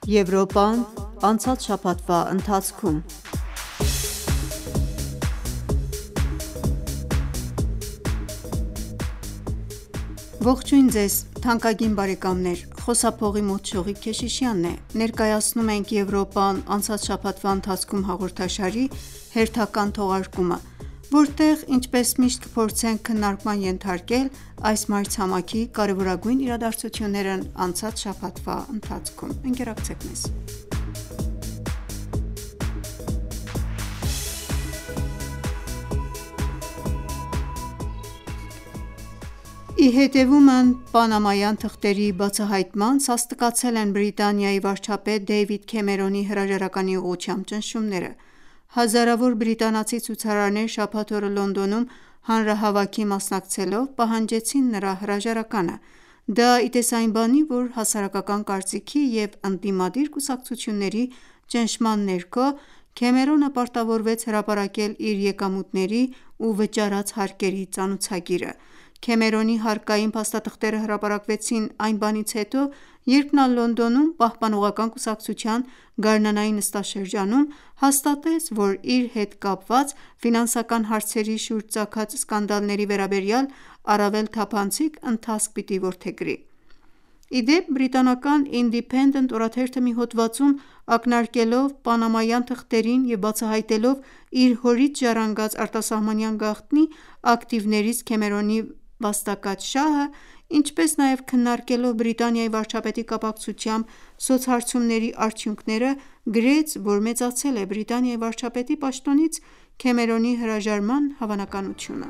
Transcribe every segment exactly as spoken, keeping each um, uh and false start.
Եվրոպան անցած շաբաթվա ընթացքում։ Ողջույն ձեզ թանկագին բարեկամներ, խոսափողի Մոթշողի Քեշիշյանն է, ներկայացնում ենք Եվրոպան անցած շաբաթվա ընթացքում հաղորդաշարի հերթական թողարկումը, որտեղ ինչպես միշտ կփորձենք քննարկման ենթարկել այս մայրցամաքի կարևորագույն իրադարձություններն անցած շաբաթվա ընթացքում։ Ընկերակցեք մեզ։ Ի հետևումն պանամայյան թղթերի բացահայտման սաստկացել են Բրիտանիայի վարչապետ Դեյվիդ Քեմերոնի հրաժարականի ուղղությամբ ճնշումները։ Հազարավոր բրիտանացի ցուցարարներ շաբաթ օրը Լոնդոնում հանրահավաքի մասնակցելով պահանջեցին նրա հրաժարականը։ Դա ի տես այն բանի, որ հասարակական կարծիքի և ընդդիմադիր կուսակցությունների ճնշման ներքո Քեմերոնը պարտավորվեց հրապարակել իր եկամուտների ու վճարած հարկերի ծանոցագիրը։ Քեմերոնի հարկային փաստաթղթերը հրապարակվեցին այն բանից հետո, երբ նա Լոնդոնում Պահպանողական կուսակցության գարնանային նստաշրջանում հաստատեց, որ իր հետ կապված ֆինանսական հարցերի շուրջ ծագած սկանդալների վերաբերյալ առավել թափանցիկ ընթացք պիտի որդեգրի։ Ի դեպ, բրիտանական Independent օրաթերթը մի հոդվածում ակնարկելով պանամայյան թղթերին և բացահայտելով իր հորից ժառանգած արտասահմանյան գաղտնի ակտիվներից Քեմերոնի վաստակած շահը, ինչպես նաև քննարկելով Բրիտանիայի վարչապետի կապակցությամբ սոցհարցումների արդյունքները, գրեց, որ մեծացել է Բրիտանիայի վարչապետի պաշտոնից Քեմերոնի հրաժարման հավանականությունը։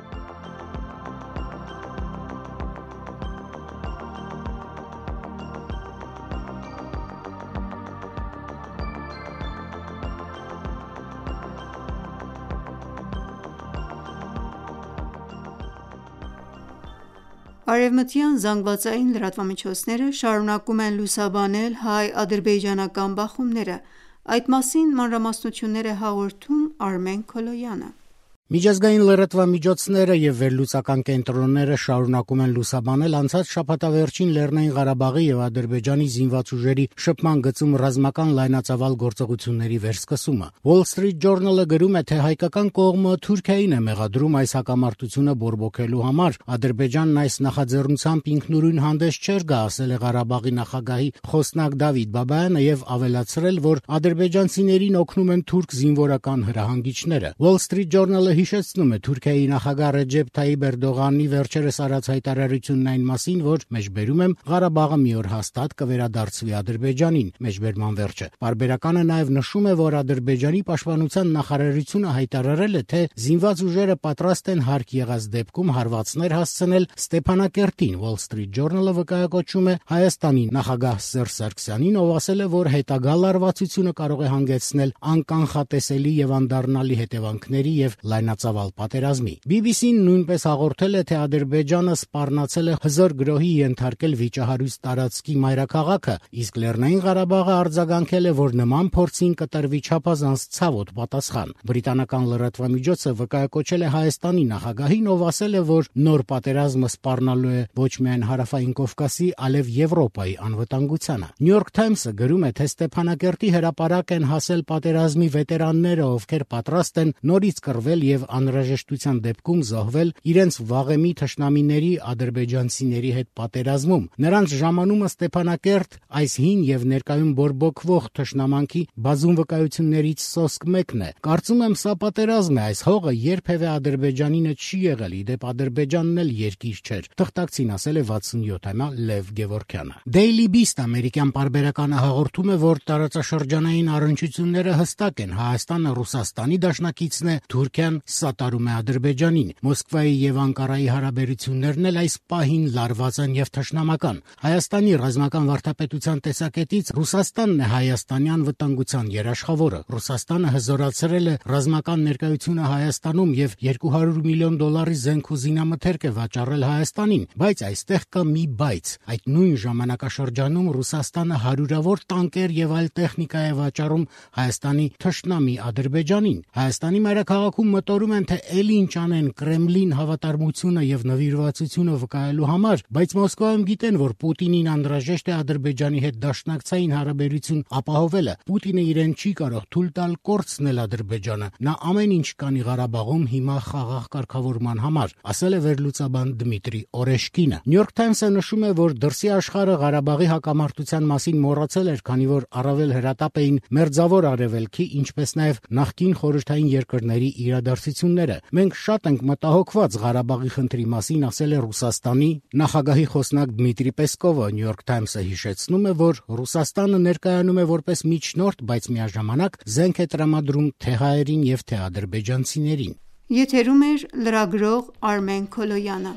Արևմտյան զանգվածային լրատվամիջոցները շարունակում են լուսաբանել հայ-ադրբեջանական բախումները։ Այդ մասին մանրամասնություններ է հաղորդում Արմեն Քոլոյանը։ Միջազգային լրատվամիջոցները և վերլուծական կենտրոնները շարունակում են լուսաբանել անցած շաբաթավերջին Լեռնային Ղարաբաղի և Ադրբեջանի զինված ուժերի շփման գծում ռազմական լայնածավալ գործողությունների վերսկսումը։ Wall Street Journal-ը գրում է, թե հայկական կողմը Թուրքիային է մեղադրում այս հակամարտությունը բորբոքելու համար։ Ադրբեջանն այս նախաձեռնությամբ ինքնուրույն հանդես չէր գա, ասել է Ղարաբաղի նախագահի խոսնակ Դավիթ Բաբայանը և ավելացրել, որ ադրբեջանցիներին օգնում են թուրք զինվորական հրահանգիչները։ Wall Street Journal-ը հիշեցնում է Թուրքիայի նախագահ Ռեջեփ Թայիփ Էրդողանի վերջերս արած հայտարարությունն այն մասին, որ մեջբերում եմ Ղարաբաղը մի օր հաստատ կվերադարձվի Ադրբեջանին։ Մեջբերման վերջը։ Պարբերականը նաև նշում է, որ Ադրբեջանի պաշտպանության նախարարությունը հայտարարել է, թե զինված ուժերը պատրաստ են հարկ եղած դեպքում հարվածներ հասցնել Ստեփանակերտին։ Wall Street Journal-ը վկայակոչում է Հայաստանի նախագահ Սերժ Սարգսյանին, ով ասել է, որ հետագա լարվածությունը կարող է հանգեցնել անկանխատեսելի և անդառնալի հետևանքների և լայնածավալ պատերազմի։ բի բի սին նույնպես հաղորդել է, թե Ադրբեջանը սպառնացել է հզոր գրոհի ենթարկել վիճահարույց տարածքի մայրաքաղաքը, իսկ Լեռնային Ղարաբաղը արձագանքել է, որ նման փորձին կտրվի չափազանց ցավոտ պատասխան։ Բրիտանական լրատվամիջոցը վկայակոչել է Հայաստանի նախագահին, ով ասել է, որ նոր պատերազմը սպառնալու է ոչ միայն Հարավային Կովկասի, այլև Եվրոպայի անվտանգությանը։ New York Times-ը գրում է, թե Ստեփանակերտի հրապարակ են հասել պատերազմի վետերանները, ովքեր պատրաստ են նորից կռվել և անհրաժեշտության դեպքում զոհվել իրենց վաղեմի թշնամիների ադրբեջանցիների հետ պատերազմում։ Նրանց ժամանումը Ստեփանակերտ այս հին և ներկայում բորբոքվող թշնամանքի բազում վկայություններից սոսկ մեկն է։ Կարծում եմ, սա պատերազմ է, այս հողը երբևէ ադրբեջանինը չի եղել, ի դեպ Ադրբեջանն էլ երկիր չէր, թղթակցին ասել է վաթսունյոթամյա Լև Գևորգյանը։ Daily Beast ամերիկյան պարբերականը հաղորդում է, որ տարածաշրջանային առնչությունները հստակ են, Հայաստանը Ռուսաստանի դաշնակիցն է, Թուրքիան սատարում է Ադրբեջանին։ Մոսկվայի և Անկարայի հարաբերություններն էլ այս պահին լարված են և թշնամական։ Հայաստանի ռազմական վարդապետության տեսակետից Ռուսաստանն է Հայաստանի անվտանգության երաշխավորը։ Ռուսաստանը հզորացրել է ռազմական ներկայությունը Հայաստանում և երկու հարյուր միլիոն դոլարի զենք ու զինամթերք է վաճառել Հայաստանին, բայց այստեղ կա մի բայց։ Այդ նույն ժամանակաշրջանում Ռուսաստանը հարյուրավոր տանկեր և այլ տեխնիկա է վաճառում Հայաստանի թշնամի Ադրբեջանին։ Հայաստանի մայրաքաղաքում մտորում մտորում են, թե էլ ինչ անեն Կրեմլին հավատարմությունը եւ նվիրվածությունը վկայելու համար, բայց Մոսկվայում գիտեն, որ Պուտինին անհրաժեշտ է Ադրբեջանի հետ դաշնակցային հարաբերություն ապահովելը։ Պուտինը իրեն չի կարող թույլ տալ կորցնել Ադրբեջանը։ Նա ամեն ինչ կանի Ղարաբաղում հիմա խաղաղ կարգավորման համար, ասել է վերլուծաբան Դմիտրի Օրեշկինը։ New York Times-ը նշում է, որ դրսի աշխարհը Ղարաբաղի հակամարտության մասին մոռացել էր, քանի որ առավել հրատապ էին Մերձավոր Արևելքի, ինչպես նաև նախկին խորհրդային երկրների իրադարձությունները։ Մենք շատ ենք մտահոգված Ղարաբաղի խնդրի մասին, ասել է Ռուսաստանի նախագահի խոսնակ Դմիտրի Պեսկովը։ New York Times-ը հիշեցնում է, որ Ռուսաստանը ներկայանում է որպես միջնորդ, բայց միաժամանակ զենք է տրամադրում թե հայերին եւ թե ադրբեջանցիներին։ Եթերում է լրագրող Արմեն Քոլոյանը։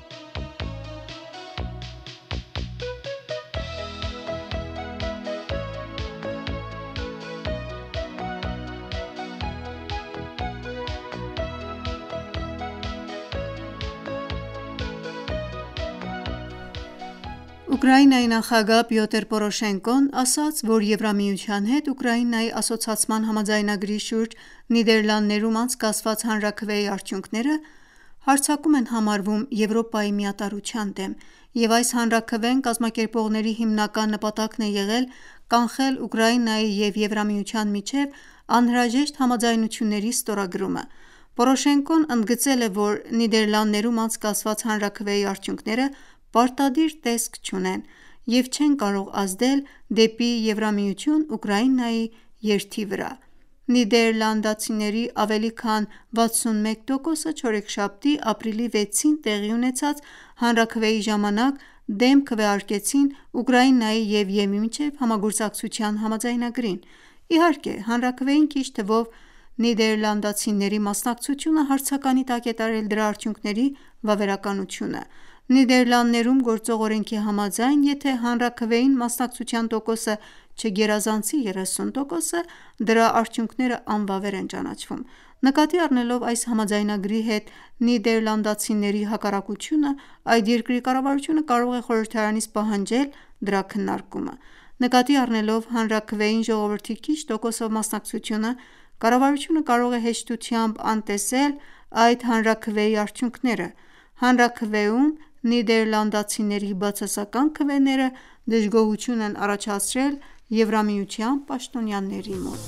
Ուկրաինայի նախագահ Պյոտր Պորոշենկոն ասաց, որ Եվրամիության հետ Ուկրաինայի ասոցացման համաձայնագրի շուրջ Նիդերլանդներում անցկացված հանրաքվեի արդյունքները հարձակում են համարվում Եվրոպայի միատարրության դեմ, եւ այս հանրաքվեն կազմակերպողների հիմնական նպատակն է եղել կանխել Ուկրաինայի եւ Եվրամիության միջեւ անհրաժեշտ համաձայնությունների ստորագրումը։ Պորոշենկոն ընդգծել է, որ Նիդերլանդներում անցկացված հանրաքվեի արդյունքները պարտադիր տեսք չունեն և չեն կարող ազդել դեպի Եվրամիություն Ուկրաինայի երթի վրա։ Նիդերլանդացիների ավելի քան վաթսունմեկ տոկոսը չորեքշաբթի ապրիլի վեցին տեղի ունեցած հանրաքվեի ժամանակ դեմ քվեարկեցին Ուկրաինայի և ԵՄ-ի միջև համագործակցության համաձայնագրին։ Իհարկե, հանրաքվեին քիչ թվով նիդերլանդացիների մասնակցությունը հարցականի տակ է տարել դրա արդյունքների վավերականությունը։ Նիդերլանդներում գործող օրենքի համաձայն, եթե հանրաքվեին մասնակցության տոկոսը չգերազանցի երեսուն տոկոսը, դրա արդյունքները անվավեր են ճանաչվում։ Նկատի առնելով այս համաձայնագրի հետ նիդերլանդացիների հակառակությունը, այդ երկրի կառավարությունը կարող է խորհրդարանից պահանջել դրա քննարկումը։ Նկատի առնելով հանրաքվեին ժողովրդի քիչ տոկոսով մասնակցությունը, կառավարությունը կարող է հեշտությամբ անտեսել այդ հանրաքվեի արդյունքները։ Հանրաքվեում նիդերլանդացիների բացասական քվեները դժգոհություն են առաջացրել Եվրամիության պաշտոնյաների մոտ։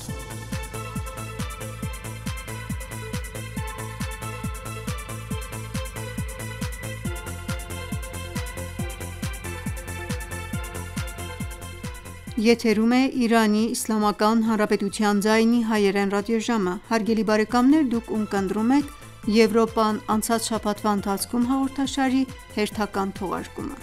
Եթերում է Իրանի Իսլամական Հանրապետության ձայնի հայերեն ռադիոժամը։ Հարգելի բարեկամներ, դուք ունկնդրում եք Եվրոպան անցած շաբաթվա ընթացքում հաղորդաշարի հերթական թողարկումը։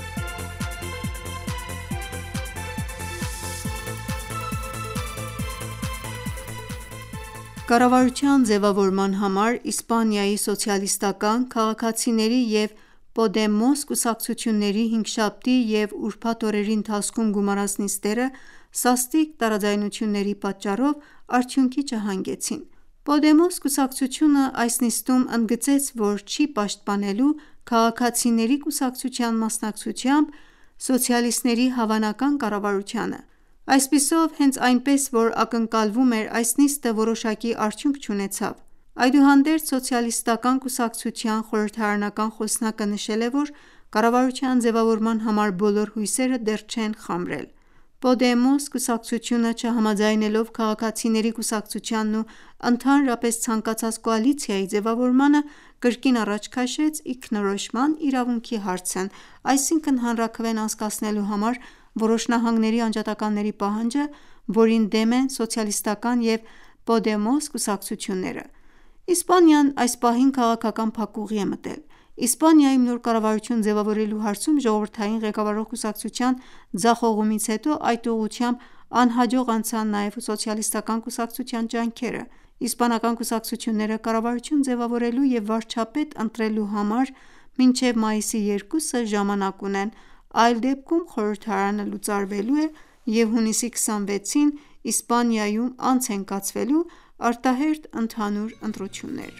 Կառավարության ձևավորման համար Իսպանիայի սոցիալիստական, քաղաքացիների և Պոդեմոս կուսակցությունների հինգշաբթի և ուրբաթ օրերի ընթացքում գումարած նիստերը սաստիկ տարաձայնությունների պատճառով արդյունքի չհանգեցին։ Պոդեմոս կուսակցությունը այս նիստում ընդգծեց, որ չի պաշտպանելու քաղաքացիների կուսակցության մասնակցությամբ սոցիալիստների հավանական կառավարությանը։ Այսպիսով, հենց այնպես որ ակնկալվում էր, այս նիստը որոշակի արդյունք չունեցավ։ Այդուհանդերձ, սոցիալիստական կուսակցության խորհրդարանական խոսնակը նշել է, որ կառավարության ձևավորման համար բոլոր հույսերը դեռ չեն խամրել։ Պոդեմոս կուսակցությունը չհամաձայնելով քաղաքացիների կուսակցությանն ու ընդհանրապես ցանկացած կոալիցիայի ձևավորմանը, կրկին առաջ քաշեց ինքնորոշման իրավունքի հարցն, այսինքն հանրաքվեն անցկացնելու համար որոշ նահանգների անջատականների պահանջը, որին դեմ են սոցիալիստական և Պոդեմոս կուսակցությունները։ Իսպանիան այս պահին քաղաքական փակուղի է մտել։ Իսպանիայում նոր կառավարություն ձևավորելու հարցում ժողովրդային ղեկավարող կուսակցության ձախողումից հետո այդ ուղղությամբ անհաջող անցան նաև սոցիալիստական կուսակցության ջանքերը։ Իսպանական կուսակցությունները կառավարություն ձևավորելու և վարչապետ ընտրելու համար մինչև մայիսի երկուսը ժամանակ ունեն, այլ դեպքում խորհրդարանը լուծարվելու է և հունիսի քսանվեցին Իսպանիայում անց են կացվելու արտահերթ ընդհանուր ընտրություններ։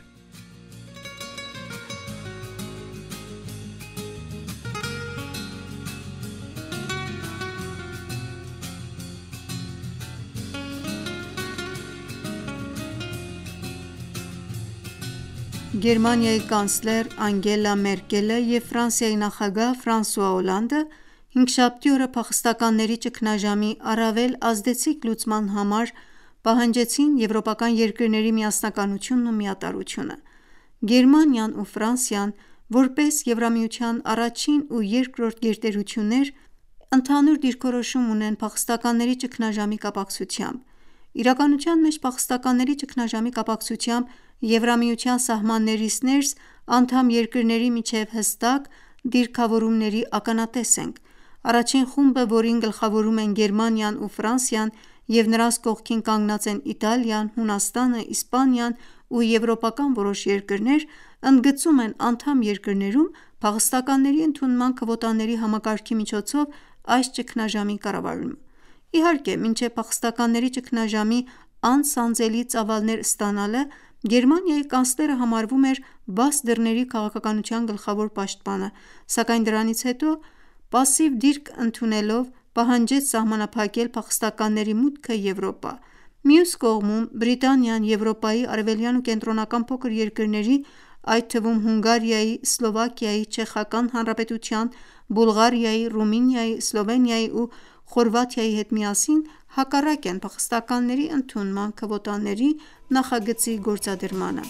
Գերմանիայի կանցլեր Անգելա Մերկելը և Ֆրանսիայի նախագահ Ֆրանսուଆ Օլանդը հինգշաբթի օրը փախստականների ճգնաժամի առավել ազդեցիկ լուծման համար պահանջեցին եվրոպական երկրների միասնականությունն ու միատարրությունը։ Գերմանիան ու Ֆրանսիան, որպես Եվրամիության առաջին ու երկրորդ գերտերություններ, ընդհանուր դիրքորոշում ունեն փախստականների ճգնաժամի կապակցությամբ։ Իրականության մեջ փախստականների ճգնաժամի կապակցությամբ Եվրամիության սահմաններից ներս անդամ երկրների միջև հստակ դիրքավորումների ականատես ենք։ Առաջին խումբը, որին գլխավորում են Գերմանիան ու Ֆրանսիան և նրանց կողքին կանգնած են Իտալիան, Հունաստանը, Իսպանիան ու եվրոպական որոշ երկրներ, ընդգծում են անդամ երկրներում փախստականների ընդունման քվոտաների համակարգի միջոցով այս ճգնաժամի կառավարումը։ Իհարկե, մինչև փախստականների ճգնաժամի անսանձելի ծավալներ ստանալը Գերմանիայի կանցլերը համարվում էր բաց դռների քաղաքականության գլխավոր պաշտպանը, սակայն դրանից հետո պասիվ դիրք ընդունելով պահանջեց սահմանափակել փախստականների մուտքը Եվրոպա։ Մյուս կողմում Բրիտանիան Եվրոպայի արևելյան ու կենտրոնական փոքր երկրների, այդ թվում Հունգարիայի, Սլովակիայի, Չեխական Հանրապետության, Բուլղարիայի, Ռումինիայի, Սլովենիայի ու Խորվաթիայի հետ միասին հակառակ են փախստականների ընդունման քվոտաների նախագծի գործադրմանը։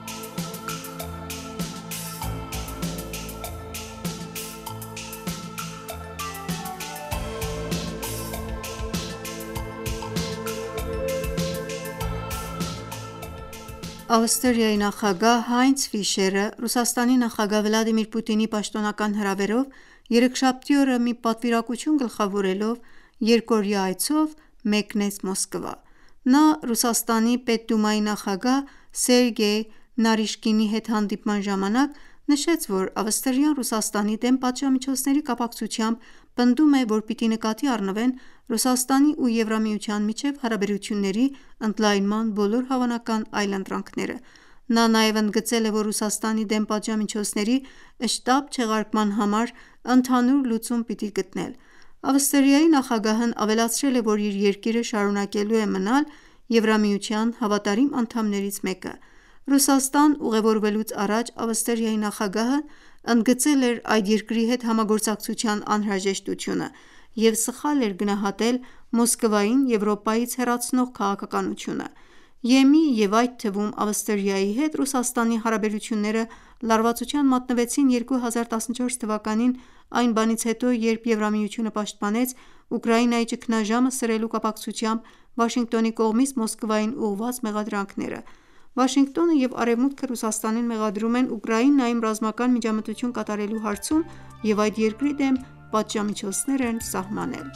Ավստրիայի նախագահ Հայնց Ֆիշերը Ռուսաստանի նախագահ Վլադիմիր Պուտինի պաշտոնական հրավերով երեքշաբթի օրը մի պատվիրակություն գլխավորելով երկօրյա այցով մեկնեց Մոսկվա։ Նա Ռուսաստանի Պետդումայի նախագահ Սերգեյ Նարիշկինի հետ հանդիպման ժամանակ նշեց, որ Ավստրիան Ռուսաստանի դեմ պատժամիջոցների կապակցությամբ պնդում է, որ պիտի նկատի առնվեն Ռուսաստանի ու Եվրամիության միջև հարաբերությունների ընդլայնման բոլոր հավանական այլընտրանքները։ Նա նաև ընդգծել է, որ Ռուսաստանի դեմ պատժամիջոցների շտապ չեղարկման համար ընդհանուր լուծում պիտի գտնել։ Ավստրիայի նախագահն ավելացրել է, որ իր երկիրը շարունակելու է մնալ Եվրամիության հավատարիմ անդամներից մեկը։ Ռուսաստան ուղևորվելուց առաջ Ավստրիայի նախագահը ընդգծել էր այդ երկրի հետ համագործակցության անհրաժեշտությունը և սխալ էր գնահատել Մոսկվային Եվրոպայից հեռացնող քաղաքականությունը։ Ե-ի և այդ թվում Ավստրիայի հետ Ռուսաստանի հարաբերությունները լարվածության մատնվեցին երկու հազար տասնչորս թվականին այն բանից հետո, երբ Եվրամիությունը պաշտպանեց Ուկրաինայի ճգնաժամը սրելու կապակցությամբ Վաշինգտոնի կողմից Մոսկվային ուղղված մեղադրանքները։ Վաշինգտոնը և Արևմուտքը Ռուսաստանին մեղադրում են Ուկրաինայում ռազմական միջամտություն կատարելու հարցում և այդ երկրի դեմ պատժամիջոցներ են սահմանել։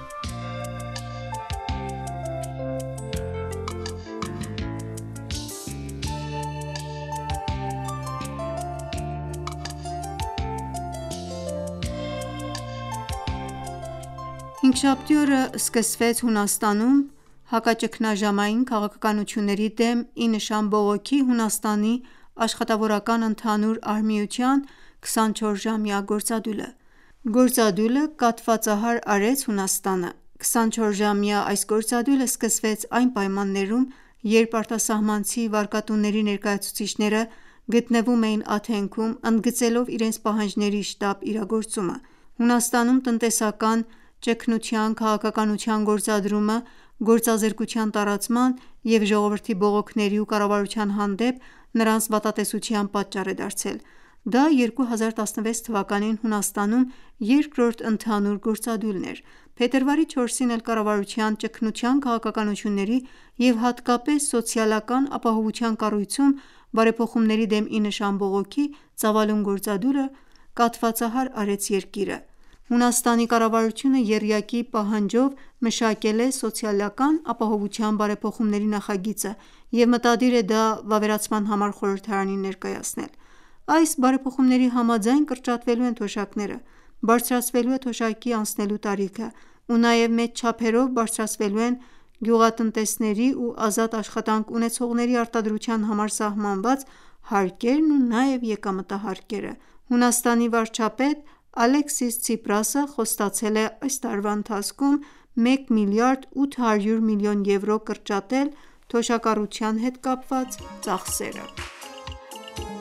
Հինգշաբթի օրը սկսվեց Հունաստանում հակաճգնաժամային քաղաքականությունների դեմ ի նշան բողոքի Հունաստանի աշխատավորական ընդհանուր արմիության քսանչորսժամյա գործադուլը։ Գործադուլը կաթվածահար արեց Հունաստանը։ քսանչորսժամյա այս գործադուլը սկսվեց այն պայմաններում, երբ արտասահմանցի վարկատուների ներկայացուցիչները գտնվում էին Աթենքում՝ ընդգծելով իրենց պահանջների շտապ իրագործումը։ Հունաստանում տնտեսական ճգնության քաղաքականության գործադրումը գործազրկության տարածման և ժողովրդի բողոքների ու կառավարության հանդեպ նրանց վատատեսության պատճառ է դարձել։ Դա երկու հազար տասնվեց թվականին Հունաստանում երկրորդ ընդհանուր գործադուլն էր։ Փետրվարի չորսին էլ կառավարության ճգնության քաղաքականությունների և հատկապես սոցիալական ապահովության կառույցում բարեփոխումների դեմ ի նշան բողոքի ծավալուն գործադուլը կաթվածահար արեց երկիրը։ Հունաստանի կառավարությունը եռյակի պահանջով մշակել է սոցիալական ապահովության բարեփոխումների նախագիծը և մտադիր է դա վավերացման համար խորհրդարանին ներկայացնել։ Այս բարեփոխումների համաձայն կրճատվելու են թոշակները, բարձրացվելու է թոշակի անցնելու տարիքը ու նաև մեծ չափերով բարձրացվելու են գյուղատնտեսների ու ազատ աշխատանք ունեցողների արտադրության համար սահմանված հարկերն ու նաև եկամտահարկերը։ Հունաստանի վարչապետ Ալեքսիս Ցիպրասը խոստացել է այս տարվա ընթացքում մեկ միլիարդ ութ հարյուր միլիոն եվրո կրճատել թոշակառության հետ կապված ծախսերը։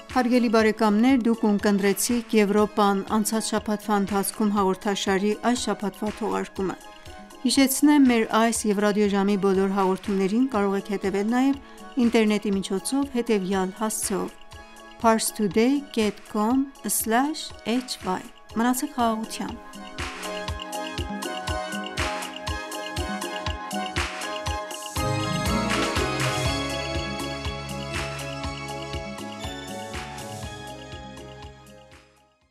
Հարգելի բարեկամներ, դուք ունկնդրեցիք Եվրոպան անցած շաբաթվա ընթացքում հաղորդաշարի այս շաբաթվա թողարկումը: Հիշեցնեմ մեր այս և ռադիոժամի բոլոր հաղորդումներին կարող եք հետևել նաև ինտերնետի միջոցով հետևյալ հասցեով՝ parstoday dot com slash hy: Մնացեք խաղաղությամբ: